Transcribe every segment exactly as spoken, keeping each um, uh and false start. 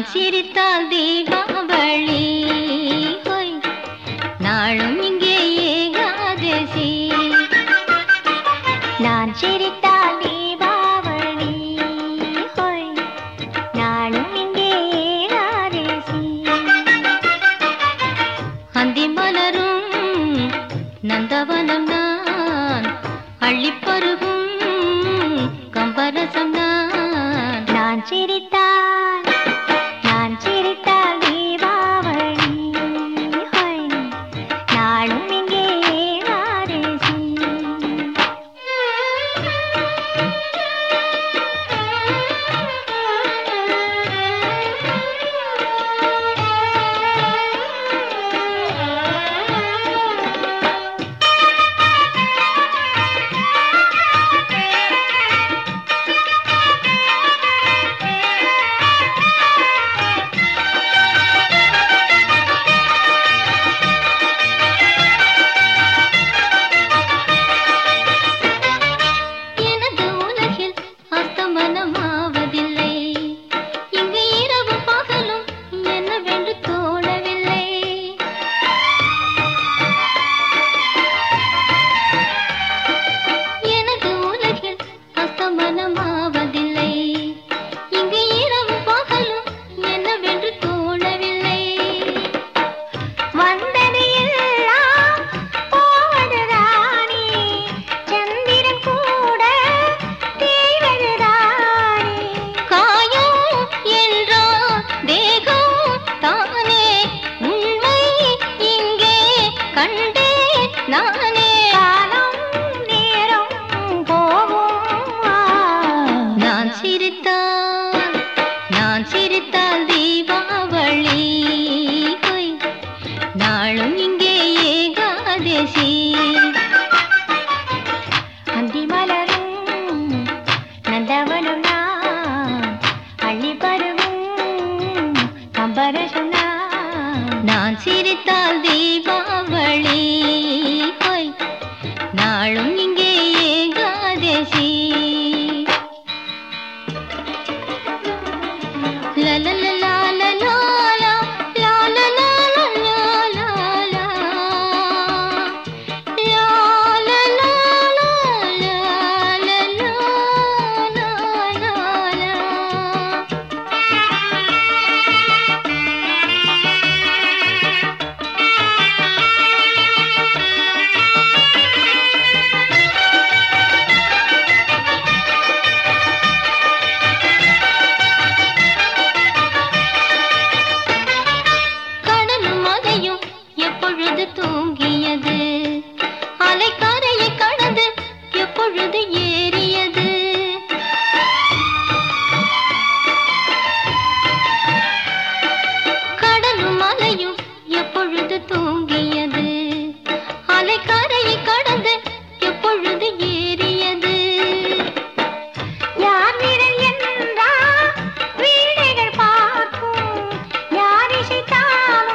நான் சிரித்தால் தீபாவளி ஹோய் நாளும் இங்கே ஏகாதசி நான் சிரித்தால் தீபாவளி ஹோய் நாளும் இங்கே ஏகாதசி அந்தி மலரும் நந்தவனம் நான் அள்ளிப்பருகும் கம்பரசம் நான் நான் சிரித்தால் நான் சிரித்தால் தீபாவளி ஹோய் நாளும் இங்கே ஏகாதசி நான் சிரித்தால் தீபாவளி ஹோய் நாளும் இங்கே ஏகாதசி அந்தி மலரும் நந்தவனம் நான் அள்ளிப்பருகும் கம்பரசம் நான் சிரித்தால் தீபாவளி ஹோய் நாளும் இங்கே Ekadashi la la la la la la la la la la la la la la la la la எப்பொழுது தூங்கியது அலைக்கரையை கடந்து எப்பொழுது ஏறியது கடலும் மலையும் எப்பொழுது தூங்கியது அலைக்கரையை கடந்து எப்பொழுது ஏறியது யார் விரல் என்றா வீணைகள் பார்க்கும் யார் இசைத்தாலும்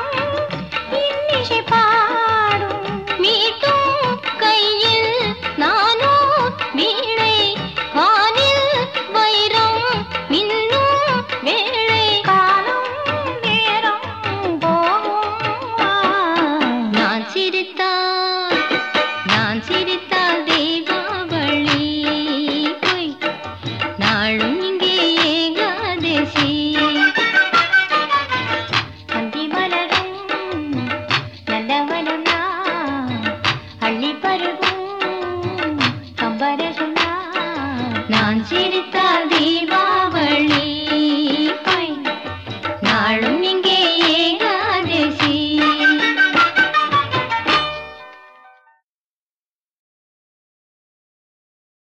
நான் சிரித்தால்